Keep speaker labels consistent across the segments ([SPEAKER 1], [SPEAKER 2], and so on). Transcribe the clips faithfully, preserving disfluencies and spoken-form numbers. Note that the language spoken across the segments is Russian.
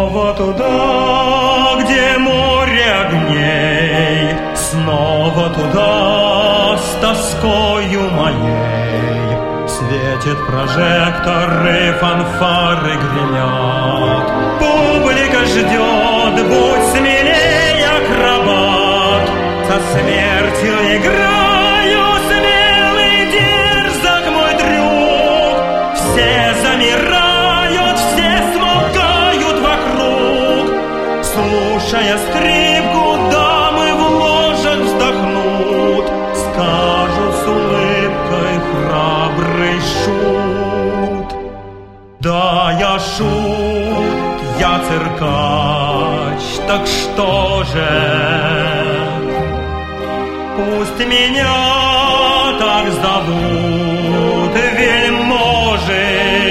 [SPEAKER 1] Снова туда, где море огней, снова туда с тоскою моей. Светит прожектор и фанфары гремят. Публика ждет, будь смелей, акробат. Со смертью играю, смелый дерзок мой трюк. Все замирают, все смолкают вокруг. Слушая скрипку, дамы в ложах вздохнут. Скажут с улыбкой храбрый шут. Да, я шут, я циркач, так что же? Пусть меня так зовут вельможи,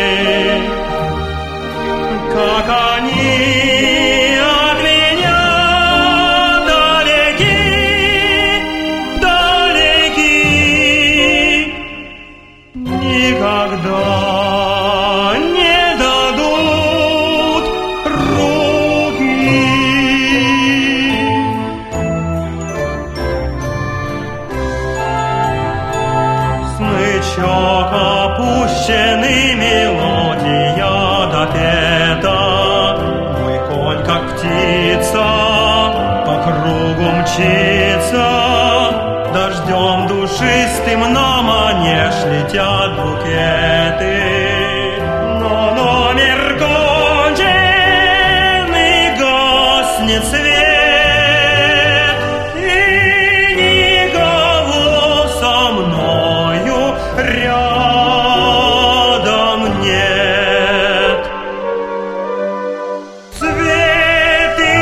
[SPEAKER 1] как они от меня далеки, далеки. Никогда не дадут руки. Смычок опущенный, мелодия допета. Мой конь, как птица, по кругу мчится. Дождем душистым на манеж летят букеты. Но номер кончен и гаснет свет, и никого со мною рядом нет. Цветы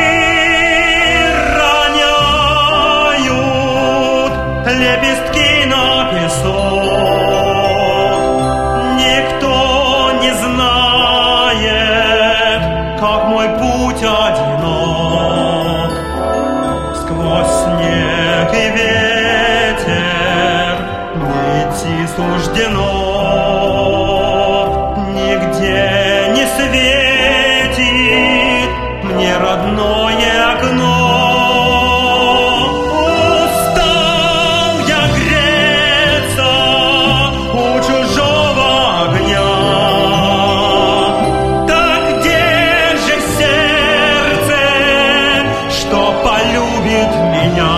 [SPEAKER 1] роняют лепестки на песок. Никто не знает, как мой путь одинок. Сквозь снег и ветер мне идти суждено. Нигде не светит мне родное окно. Устал я греться у чужого огня. Так где же сердце, что полюбит меня?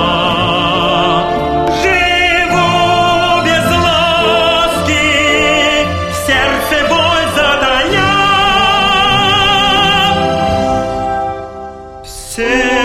[SPEAKER 1] Живу без ласки, в сердце боль затая. Все